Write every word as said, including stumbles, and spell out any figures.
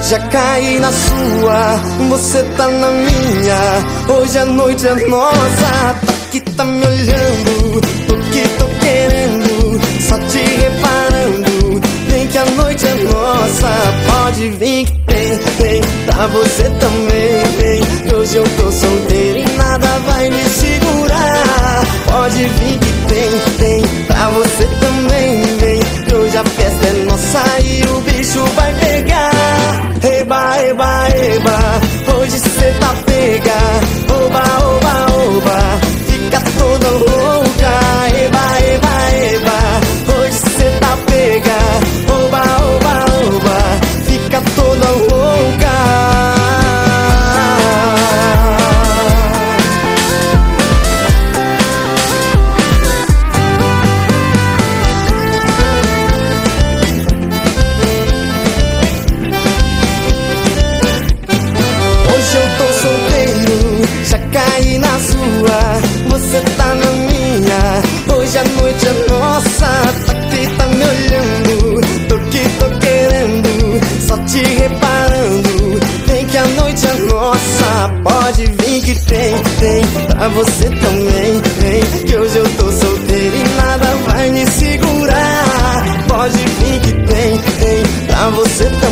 Já caí na sua, você tá na minha. Hoje a noite é nossa. Tá que tá me olhando, tô que tô querendo, só te reparando. Vem que a noite é nossa. Pode vir que tem, tem pra você também. Vem que hoje eu tô solteiro e nada vai me segurar. Pode vir que tem, tem pra você também. Vem que hoje a festa é nossa e o bicho vai pegar. Eba, eba, eba, hoje cê tá pega. Oba, oba, oba, fica toda louca. Eba, eba, eba, hoje cê tá pega. Oba, oba, oba, fica toda louca. Já caí na sua, você tá na minha. Hoje a noite é nossa. Tá que tá me olhando, tô que tô querendo, só te reparando. Vem que a noite é nossa. Pode vir que tem, tem pra você também. Vem que hoje eu tô solteiro e nada vai me segurar. Pode vir que tem, tem pra você também.